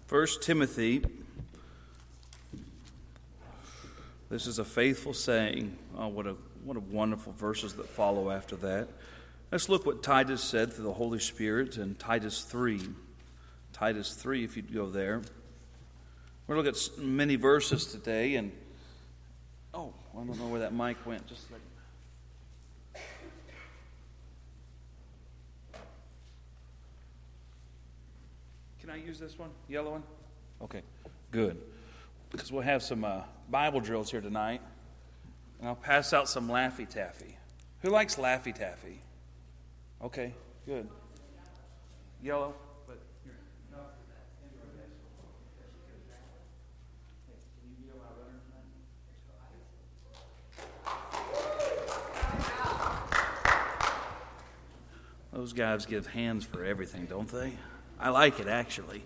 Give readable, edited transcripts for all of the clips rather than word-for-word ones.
1 Timothy, this is a faithful saying. Oh, what a wonderful verses that follow after that. Let's look what Titus said through the Holy Spirit in Titus 3. Titus 3, if you'd go there. We're going to look at many verses today, and I don't know where that mic went. Just a second. Can I use this one? Yellow one? Okay, good. Because we'll have some Bible drills here tonight. And I'll pass out some Laffy Taffy. Who likes Laffy Taffy? Okay, good. Yellow? But here. No. Can you be my runner tonight? Those guys give hands for everything, don't they? I like it, actually.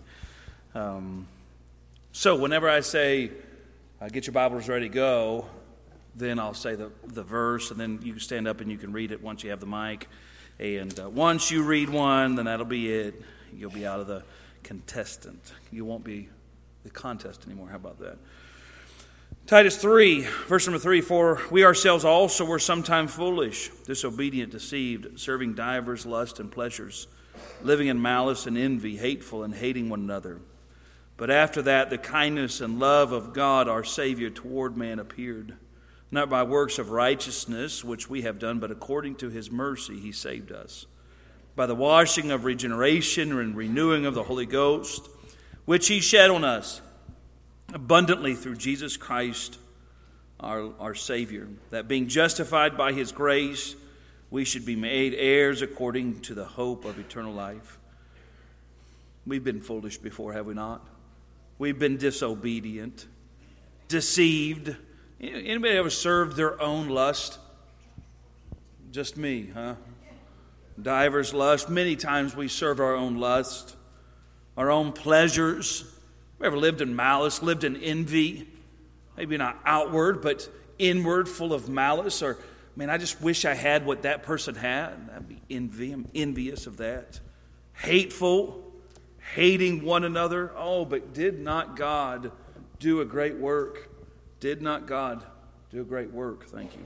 So whenever I say, get your Bibles ready, go, then I'll say the verse, and then you can stand up and you can read it once you have the mic. And once you read one, then that'll be it. You'll be out of the contestant. You won't be the contest anymore. How about that? Titus 3, verse number 3, For we ourselves also were sometime foolish, disobedient, deceived, serving divers lusts and pleasures, living in malice and envy, hateful and hating one another. But after that, the kindness and love of God our Savior toward man appeared, not by works of righteousness which we have done, but according to his mercy he saved us, by the washing of regeneration and renewing of the Holy Ghost, which he shed on us abundantly through Jesus Christ our Savior, that being justified by his grace, we should be made heirs according to the hope of eternal life. We've been foolish before, have we not? We've been disobedient, deceived. Anybody ever served their own lust? Just me, huh? Divers lust. Many times we serve our own lust, our own pleasures. We ever lived in malice, lived in envy? Maybe not outward, but inward, full of malice. Or, man, I just wish I had what that person had. That'd be envy. I'm envious of that. Hateful, hating one another. Oh, but did not God do a great work? Did not God do a great work? Thank you.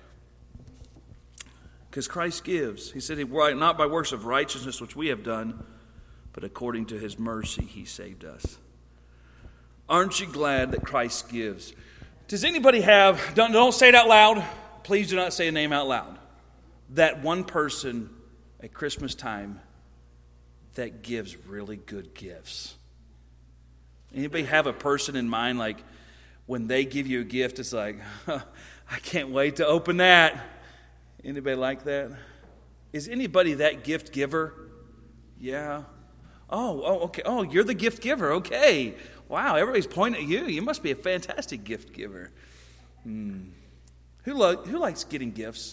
Because Christ gives. He said, not by works of righteousness which we have done, but according to his mercy he saved us. Aren't you glad that Christ gives? Does anybody have, don't say it out loud. Please do not say a name out loud. That one person at Christmas time that gives really good gifts. Anybody have a person in mind, like when they give you a gift, it's like, I can't wait to open that. Anybody like that? Is anybody that gift giver? Yeah. Oh, okay. Oh, you're the gift giver. Okay. Wow, everybody's pointing at you. You must be a fantastic gift giver. Who likes getting gifts?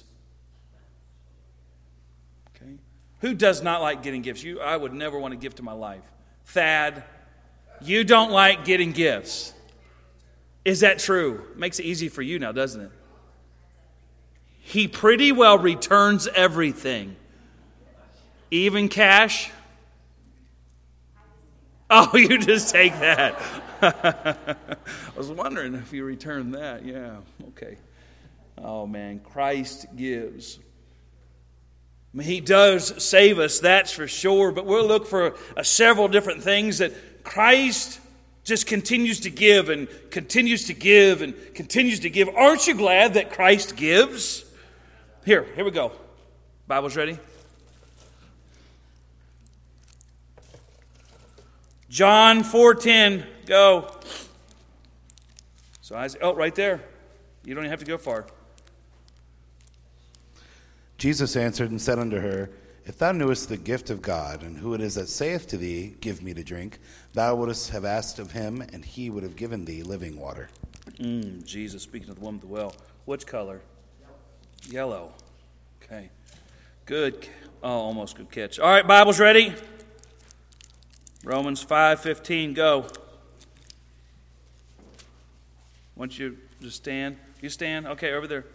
Okay. Who does not like getting gifts? I would never want a gift in my life. Thad, you don't like getting gifts. Is that true? Makes it easy for you now, doesn't it? He pretty well returns everything. Even cash? Oh, you just take that. I was wondering if you returned that. Yeah, okay. Oh, man, Christ gives. I mean, he does save us, that's for sure. But we'll look for several different things that Christ just continues to give and continues to give and continues to give. Aren't you glad that Christ gives? Here we go. Bible's ready? John 4:10, go. So right there. You don't even have to go far. Jesus answered and said unto her, If thou knewest the gift of God, and who it is that saith to thee, Give me to drink, thou wouldst have asked of him, and he would have given thee living water. Jesus speaking to the woman at the well. Which color? Yellow. Okay. Good. Oh, almost good catch. All right, Bible's ready? Romans 5:15, go. Once you just stand. You stand? Okay, over there.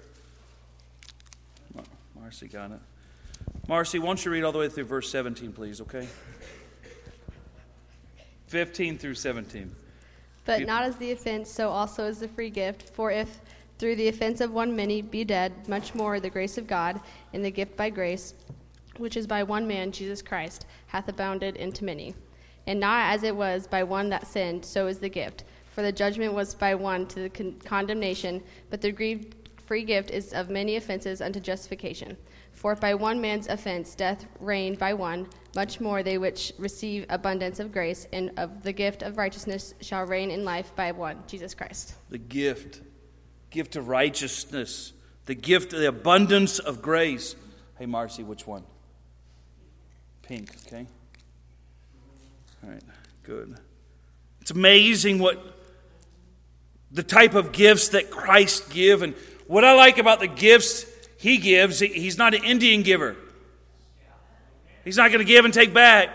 Marcy got it. Marcy, why don't you read all the way through verse 17, please, okay? 15 through 17. But not as the offense, so also is the free gift. For if through the offense of one many be dead, much more the grace of God and the gift by grace, which is by one man, Jesus Christ, hath abounded into many. And not as it was by one that sinned, so is the gift. For the judgment was by one to the condemnation, but the free gift is of many offenses unto justification. For if by one man's offense death reigned by one, much more they which receive abundance of grace and of the gift of righteousness shall reign in life by one, Jesus Christ. The gift of righteousness, the gift of the abundance of grace. Hey, Marcy, which one? Pink, okay? All right, good. It's amazing what the type of gifts that Christ gives. And what I like about the gifts he gives, he's not an Indian giver. He's not going to give and take back.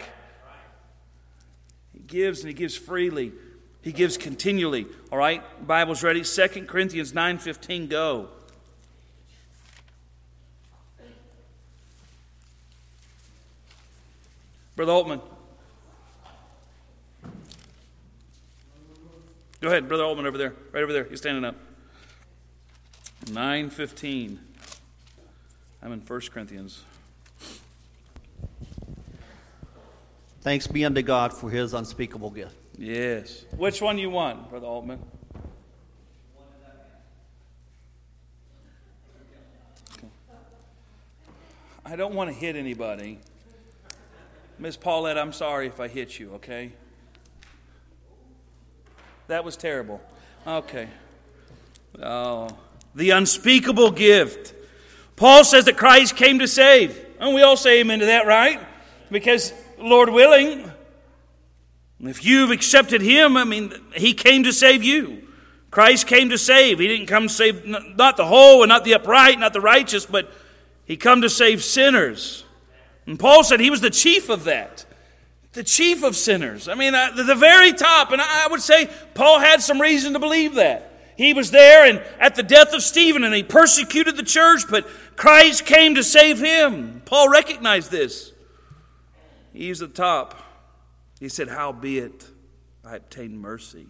He gives and he gives freely. He gives continually. All right, Bible's ready. 2 Corinthians 9:15, go. Brother Altman. Go ahead, Brother Altman over there. Right over there. He's standing up. 9:15. I'm in 1 Corinthians. Thanks be unto God for his unspeakable gift. Yes. Which one you want, Brother Altman? Okay. I don't want to hit anybody. Miss Paulette, I'm sorry if I hit you, okay? That was terrible. Okay. Oh, the unspeakable gift. Paul says that Christ came to save. And we all say amen to that, right? Because, Lord willing, if you've accepted him, he came to save you. Christ came to save. He didn't come to save not the whole and not the upright, not the righteous, but he come to save sinners. And Paul said he was the chief of that. The chief of sinners. The very top. And I would say Paul had some reason to believe that. He was there and at the death of Stephen and he persecuted the church, but Christ came to save him. Paul recognized this. He's the top. He said, howbeit I obtained mercy.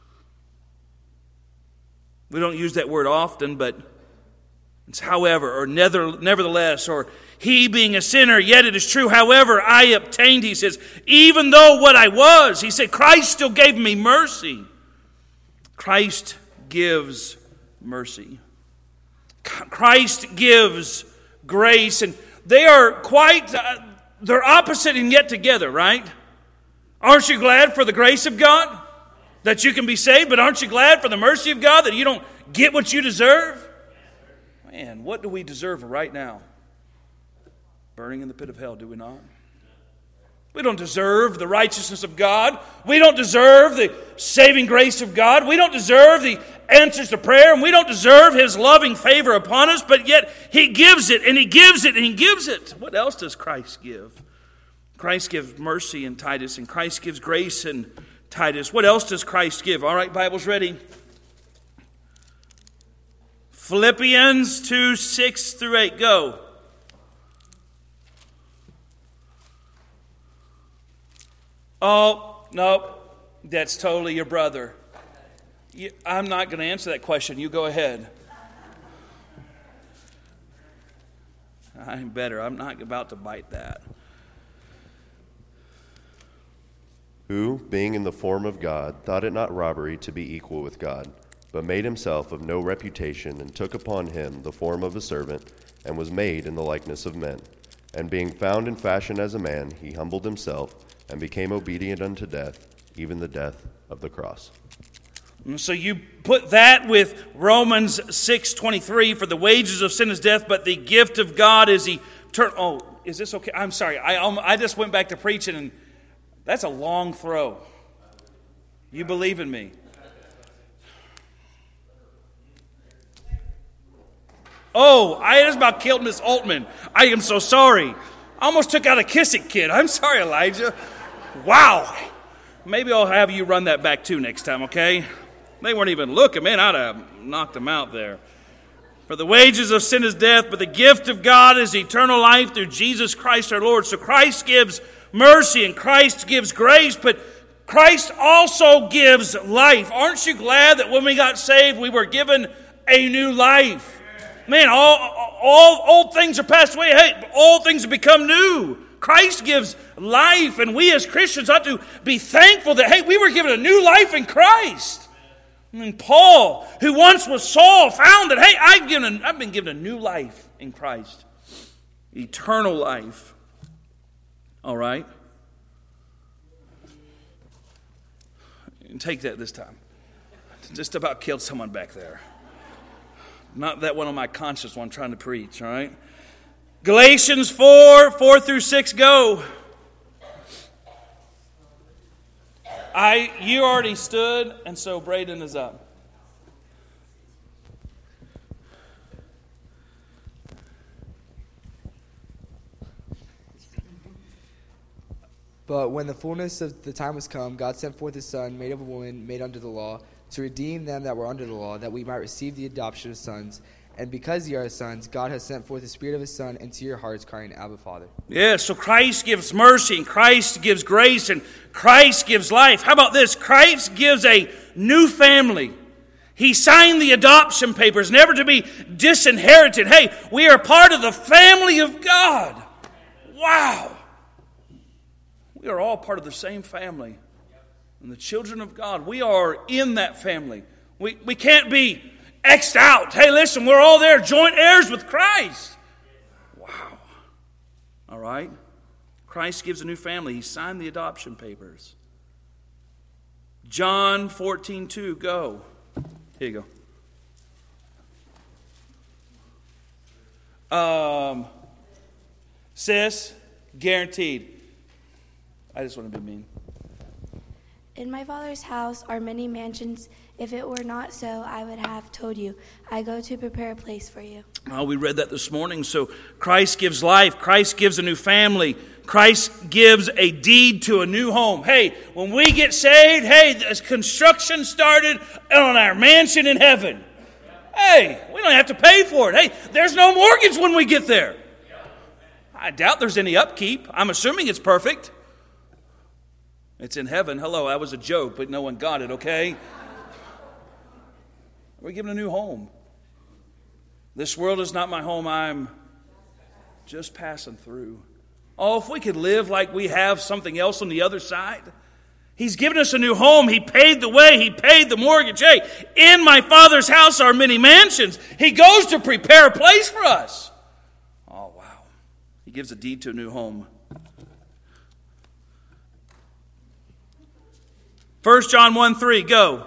We don't use that word often, but it's however, or nevertheless, or he being a sinner, yet it is true, however, I obtained, he says, even though what I was, he said, Christ still gave me mercy. Christ gives mercy. Christ gives grace, and they are quite, they're opposite and yet together, right? Aren't you glad for the grace of God that you can be saved, but aren't you glad for the mercy of God that you don't get what you deserve? Man, what do we deserve right now? Burning in the pit of hell, do we not? We don't deserve the righteousness of God. We don't deserve the saving grace of God. We don't deserve the answers to prayer, and we don't deserve his loving favor upon us, but yet he gives it, and he gives it, and he gives it. What else does Christ give? Christ gives mercy in Titus, and Christ gives grace in Titus. What else does Christ give? All right, Bible's ready. Philippians 2:6-8, go. Oh, no, that's totally your brother. I'm not going to answer that question. You go ahead. I'm better. I'm not about to bite that. Who, being in the form of God, thought it not robbery to be equal with God, but made himself of no reputation, and took upon him the form of a servant, and was made in the likeness of men. And being found in fashion as a man, he humbled himself, and became obedient unto death, even the death of the cross. And so you put that with Romans 6:23, for the wages of sin is death, but the gift of God is eternal. Oh, is this okay? I'm sorry. I just went back to preaching, and that's a long throw. You believe in me. Oh, I just about killed Miss Altman. I am so sorry. I almost took out a Kissick kid. I'm sorry, Elijah. Wow. Maybe I'll have you run that back too next time, okay? They weren't even looking. Man, I'd have knocked them out there. For the wages of sin is death, but the gift of God is eternal life through Jesus Christ our Lord. So Christ gives mercy and Christ gives grace, but Christ also gives life. Aren't you glad that when we got saved, we were given a new life? Man, all old things are passed away. Hey, all things have become new. Christ gives life, and we as Christians ought to be thankful that, hey, we were given a new life in Christ. And Paul, who once was Saul, found that, hey, I've been given a new life in Christ. Eternal life. All right? Take that this time. Just about killed someone back there. Not that one on my conscience while I'm trying to preach, all right? Galatians 4 through 6, go. You already stood, and so Braden is up. But when the fullness of the time was come, God sent forth His Son, made of a woman, made under the law, to redeem them that were under the law, that we might receive the adoption of sons. And because ye are sons, God has sent forth the Spirit of His Son into your hearts, crying, Abba, Father. Yeah, so Christ gives mercy, and Christ gives grace, and Christ gives life. How about this? Christ gives a new family. He signed the adoption papers, never to be disinherited. Hey, we are part of the family of God. Wow. We are all part of the same family. And the children of God, we are in that family. We can't be X'd out. Hey, listen, we're all there, joint heirs with Christ. Wow. All right? Christ gives a new family. He signed the adoption papers. John 14:2, go. Here you go. Sis, guaranteed. I just want to be mean. In my Father's house are many mansions. If it were not so, I would have told you. I go to prepare a place for you. We read that this morning. So Christ gives life. Christ gives a new family. Christ gives a deed to a new home. Hey, when we get saved, hey, as construction started on our mansion in heaven. Hey, we don't have to pay for it. Hey, there's no mortgage when we get there. I doubt there's any upkeep. I'm assuming it's perfect. It's in heaven. Hello, that was a joke, but no one got it, okay? We're given a new home. This world is not my home. I'm just passing through. Oh, if we could live like we have something else on the other side. He's given us a new home. He paid the way. He paid the mortgage. Hey, in my Father's house are many mansions. He goes to prepare a place for us. Oh, wow. He gives a deed to a new home. 1 John 1:3, go.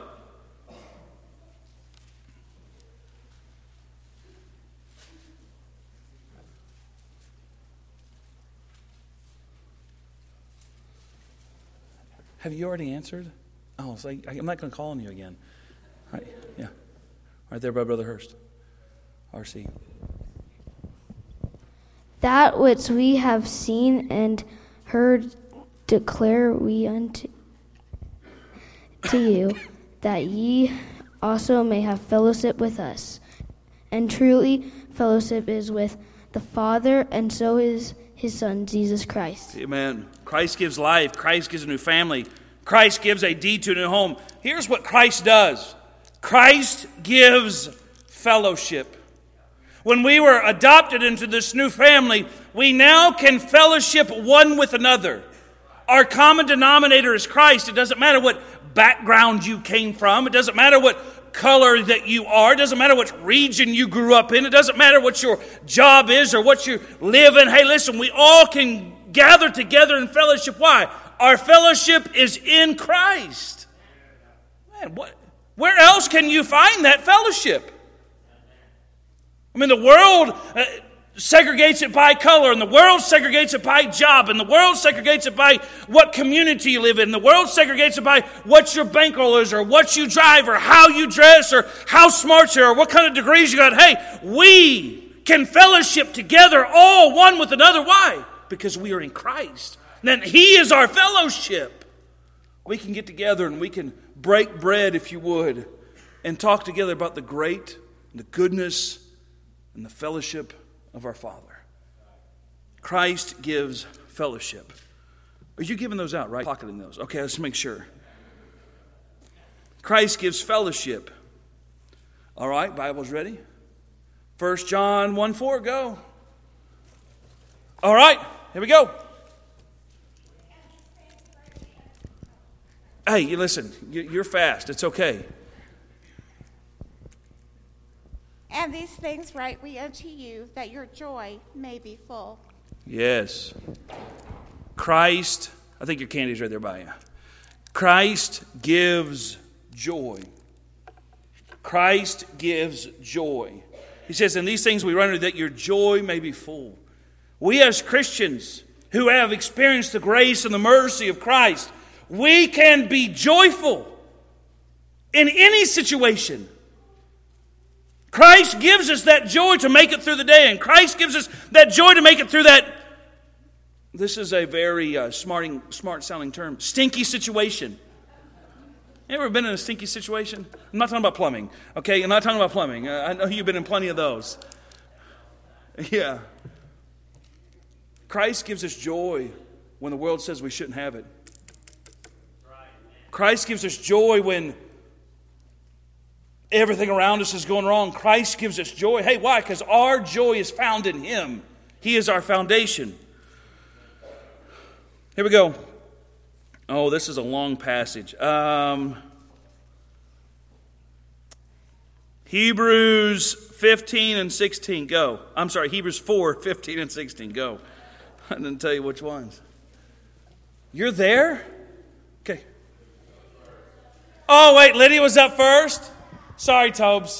Have you already answered? Oh, it's like, I'm not going to call on you again. All right, yeah. Right there by Brother Hurst. RC. That which we have seen and heard declare we unto you, that ye also may have fellowship with us. And truly, fellowship is with the Father, and so is His Son, Jesus Christ. Amen. Christ gives life. Christ gives a new family. Christ gives a deed to a new home. Here's what Christ does. Christ gives fellowship. When we were adopted into this new family, we now can fellowship one with another. Our common denominator is Christ. It doesn't matter what background you came from. It doesn't matter what color that you are. It doesn't matter what region you grew up in. It doesn't matter what your job is or what you live in. Hey, listen, we all can gather together in fellowship. Why? Our fellowship is in Christ. Man, where else can you find that fellowship? I mean, the world segregates it by color, and the world segregates it by job, and the world segregates it by what community you live in. The world segregates it by what your bankroll is, or what you drive, or how you dress, or how smart you are, or what kind of degrees you got. Hey, we can fellowship together, all one with another. Why? Because we are in Christ. And then He is our fellowship. We can get together and we can break bread, if you would, and talk together about the great, and the goodness, and the fellowship of our Father. Christ gives fellowship. Are you giving those out, right? Pocketing those. Okay, let's make sure. Christ gives fellowship. All right, Bible's ready? 1 John 1:4, go. All right, here we go. Hey, you listen, you're fast. It's okay. And these things write we unto you, that your joy may be full. Yes. Christ, I think your candy's right there by you. Christ gives joy. Christ gives joy. He says, and these things we run to, that your joy may be full. We as Christians who have experienced the grace and the mercy of Christ, we can be joyful in any situation. Christ gives us that joy to make it through the day, and Christ gives us that joy to make it through that, this is a very smart-sounding term, stinky situation. You ever been in a stinky situation? I'm not talking about plumbing, okay? I'm not talking about plumbing. I know you've been in plenty of those. Yeah. Christ gives us joy when the world says we shouldn't have it. Christ gives us joy when everything around us is going wrong. Christ gives us joy. Hey, why? Because our joy is found in Him. He is our foundation. Here we go. Oh, this is a long passage. Hebrews 15 and 16, go. I'm sorry, Hebrews 4, 15 and 16, go. I didn't tell you which ones. You're there? Okay. Oh, wait, Lydia was up first? Sorry, Tobes.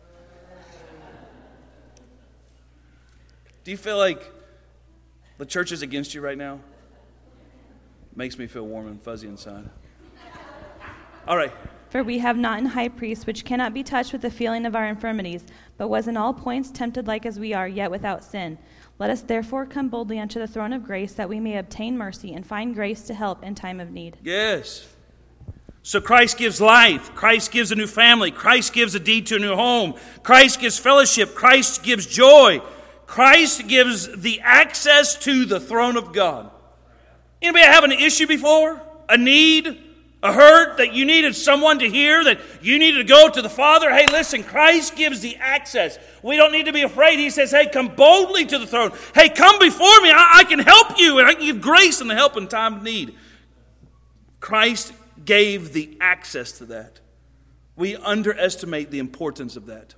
Do you feel like the church is against you right now? Makes me feel warm and fuzzy inside. All right. For we have not an high priest which cannot be touched with the feeling of our infirmities, but was in all points tempted like as we are, yet without sin. Let us therefore come boldly unto the throne of grace, that we may obtain mercy and find grace to help in time of need. Yes. So Christ gives life. Christ gives a new family. Christ gives a deed to a new home. Christ gives fellowship. Christ gives joy. Christ gives the access to the throne of God. Anybody have an issue before? A need? A hurt that you needed someone to hear? That you needed to go to the Father? Hey, listen, Christ gives the access. We don't need to be afraid. He says, hey, come boldly to the throne. Hey, come before me. I can help you, and I can give grace and the help in time of need. Christ gave the access to that. We underestimate the importance of that.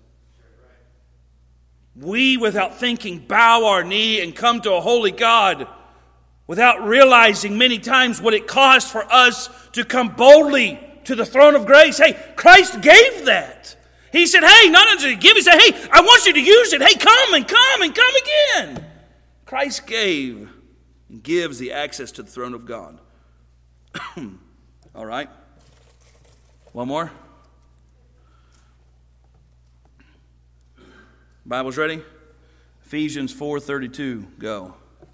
We, without thinking, bow our knee and come to a holy God without realizing many times what it costs for us to come boldly to the throne of grace. Hey, Christ gave that. He said, hey, not only did He give, He said, hey, I want you to use it. Hey, come and come and come again. Christ gave and gives the access to the throne of God. All right. One more. Bible's ready? Ephesians 4:32. Go.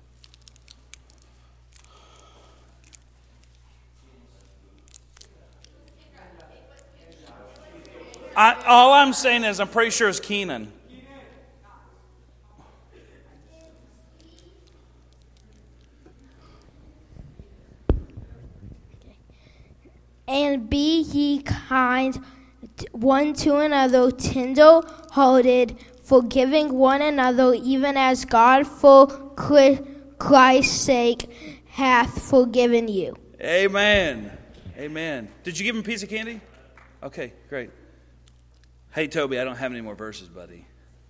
All I'm saying is I'm pretty sure it's Keenan. And be ye kind one to another, tender-hearted, forgiving one another, even as God for Christ's sake hath forgiven you. Amen. Amen. Did you give him a piece of candy? Okay, great. Hey, Toby, I don't have any more verses, buddy.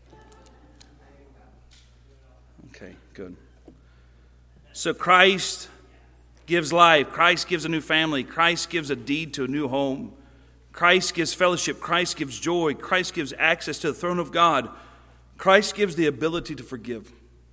Okay, good. So Christ gives life. Christ gives a new family. Christ gives a deed to a new home. Christ gives fellowship. Christ gives joy. Christ gives access to the throne of God. Christ gives the ability to forgive.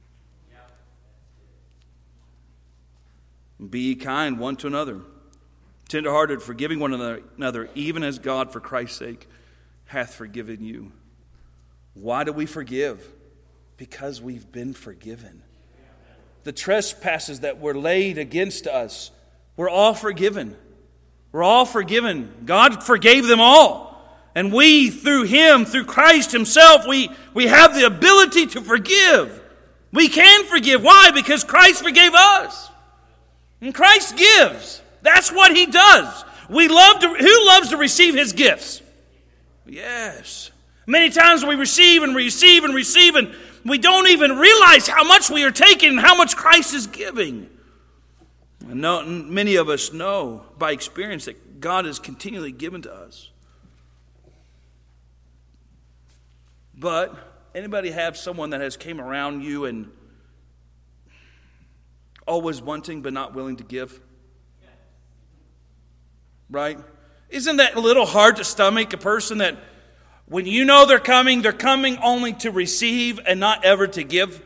Be ye kind one to another, tenderhearted, forgiving one another, even as God for Christ's sake hath forgiven you. Why do we forgive? Because we've been forgiven. The trespasses that were laid against us, we're all forgiven. We're all forgiven. God forgave them all. And we, through Him, through Christ Himself, we have the ability to forgive. We can forgive. Why? Because Christ forgave us. And Christ gives. That's what he does. Who loves to receive his gifts? Yes. Many times we receive and receive and receive, and we don't even realize how much we are taking and how much Christ is giving. And many of us know by experience that God is continually given to us. But anybody have someone that has came around you and always wanting but not willing to give? Right? Isn't that a little hard to stomach? A person that when you know they're coming only to receive and not ever to give.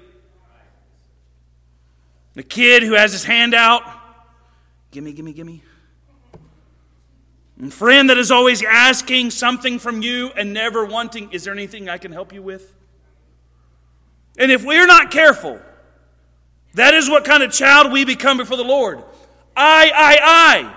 The kid who has his hand out, gimme, gimme, gimme. And friend that is always asking something from you and never wanting, is there anything I can help you with? And if we're not careful, that is what kind of child we become before the Lord. I.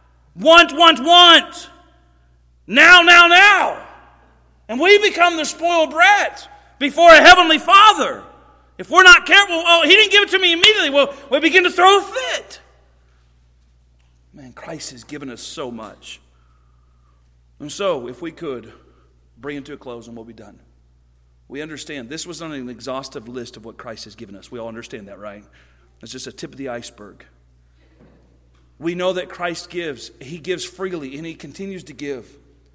Want. Now. And we become the spoiled brat before a heavenly Father. If we're not careful, he didn't give it to me immediately. Well, we begin to throw a fit. Man, Christ has given us so much. And so, if we could bring it to a close and we'll be done. We understand this was not an exhaustive list of what Christ has given us. We all understand that, right? It's just a tip of the iceberg. We know that Christ gives. He gives freely, and he continues to give.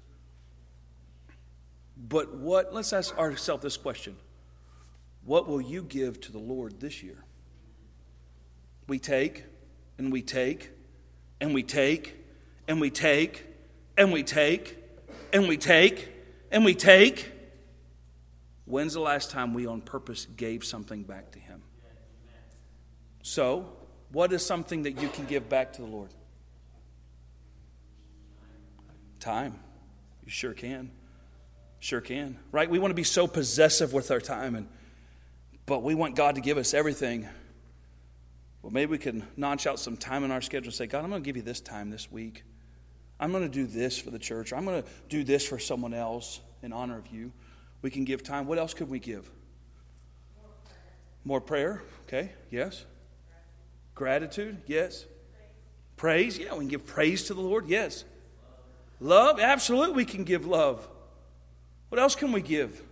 But let's ask ourselves this question. What will you give to the Lord this year? We take, and we take, and we take, and we take, and we take, and we take, and we take. When's the last time we on purpose gave something back to him? So, what is something that you can give back to the Lord? Time. You sure can. Sure can. Right? We want to be so possessive with our time, but we want God to give us everything. Well, maybe we can notch out some time in our schedule and say, God, I'm going to give you this time this week. I'm going to do this for the church. I'm going to do this for someone else in honor of you. We can give time. What else could we give? More prayer. Okay. Yes. Gratitude. Yes. Praise. Yeah, we can give praise to the Lord. Yes. Love. Absolutely, we can give love. What else can we give?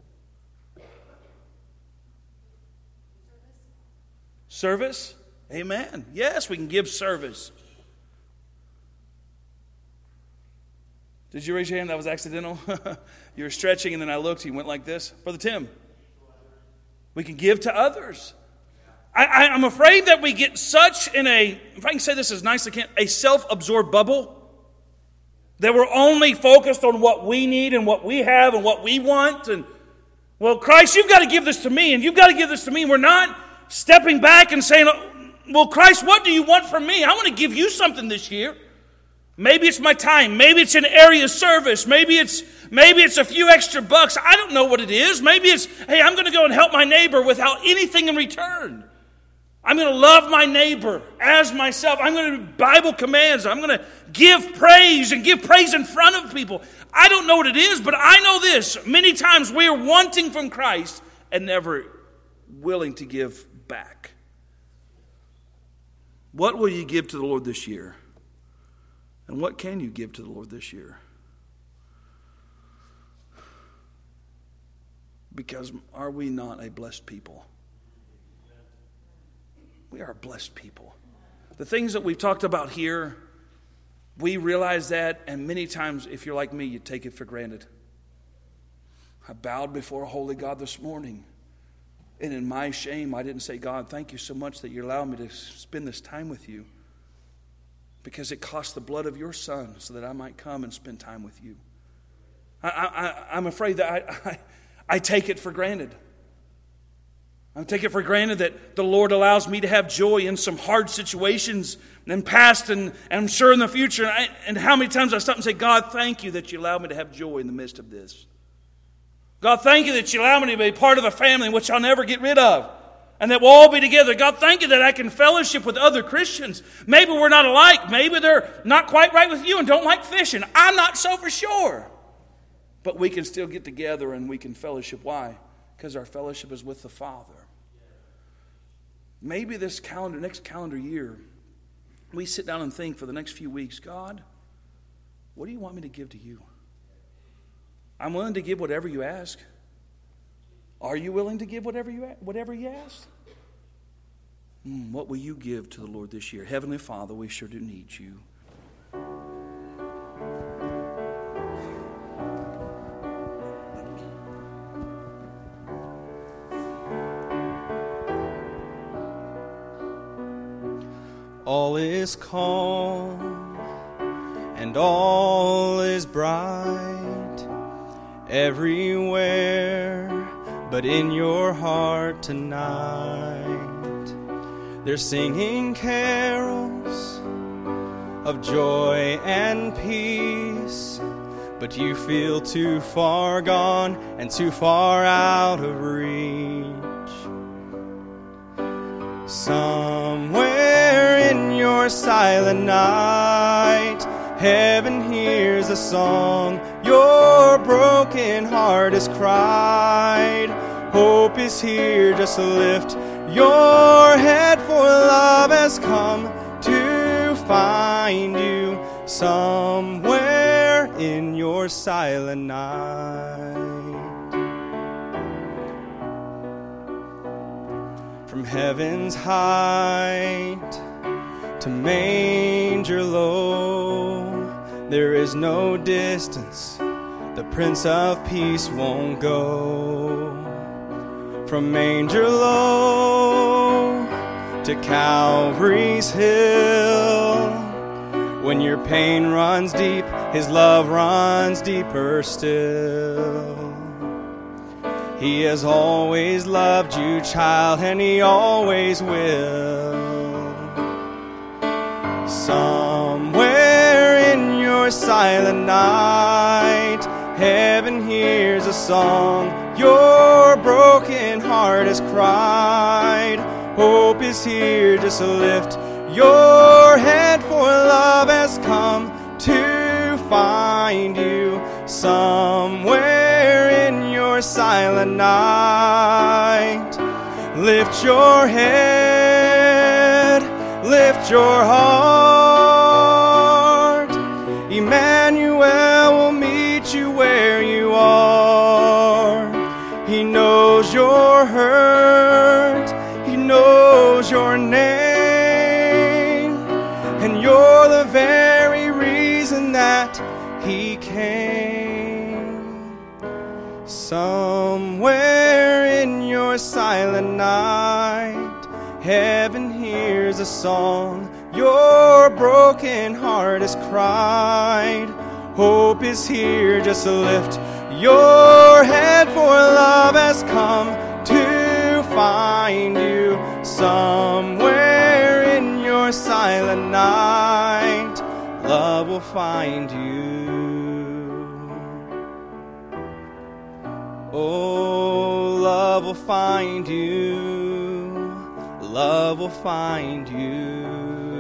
Service. Amen. Yes, we can give service. Did you raise your hand? That was accidental. You were stretching, and then I looked. You went like this. Brother Tim, we can give to others. I'm afraid that we get such in a, if I can say this as nice as I can, a self-absorbed bubble that we're only focused on what we need and what we have and what we want. And, well, Christ, you've got to give this to me, and you've got to give this to me. And we're not stepping back and saying, well, Christ, what do you want from me? I want to give you something this year. Maybe it's my time. Maybe it's an area of service. Maybe it's a few extra bucks. I don't know what it is. Maybe it's, hey, I'm going to go and help my neighbor without anything in return. I'm going to love my neighbor as myself. I'm going to do Bible commands. I'm going to give praise and give praise in front of people. I don't know what it is, but I know this. Many times we are wanting from Christ and never willing to give back. What will you give to the Lord this year? And what can you give to the Lord this year? Because are we not a blessed people? We are a blessed people. The things that we've talked about here, we realize that, and many times, if you're like me, you take it for granted. I bowed before a holy God this morning, and in my shame, I didn't say, God, thank you so much that you allowed me to spend this time with you, because it cost the blood of your Son so that I might come and spend time with you. I'm afraid that I take it for granted. I take it for granted that the Lord allows me to have joy in some hard situations in the past and I'm sure in the future. And how many times I stop and say, God, thank you that you allowed me to have joy in the midst of this. God, thank you that you allow me to be part of a family which I'll never get rid of. And that we'll all be together. God, thank you that I can fellowship with other Christians. Maybe we're not alike. Maybe they're not quite right with you and don't like fishing. I'm not so for sure. But we can still get together and we can fellowship. Why? Because our fellowship is with the Father. Maybe this next calendar year, we sit down and think for the next few weeks, God, what do you want me to give to you? I'm willing to give whatever you ask. Are you willing to give whatever you ask? What will you give to the Lord this year? Heavenly Father, we sure do need you. All is calm and all is bright everywhere, but in your heart tonight they're singing carols of joy and peace, but you feel too far gone and too far out of reach. Somewhere in your silent night, heaven hears a song your broken heart has cried. Hope is here, just lift your head, for love has come to find you somewhere in your silent night. From heaven's height to manger low, there is no distance the Prince of Peace won't go. From manger low to Calvary's hill, when your pain runs deep, his love runs deeper still. He has always loved you, child, and he always will. Somewhere in your silent night, heaven hears a song your broken heart has cried. Hope is here, just lift your head, for love has come to find you somewhere in your silent night. Lift your head, lift your heart. Emmanuel will meet you where you are. He knows your hurt, he knows your name, and you're the very reason that he came. Somewhere in your silent night, heaven hears a song your broken heart has cried. Hope is here, just lift your head, for love has come to find you somewhere in your silent night. Love will find you. Oh, love will find you. Love will find you.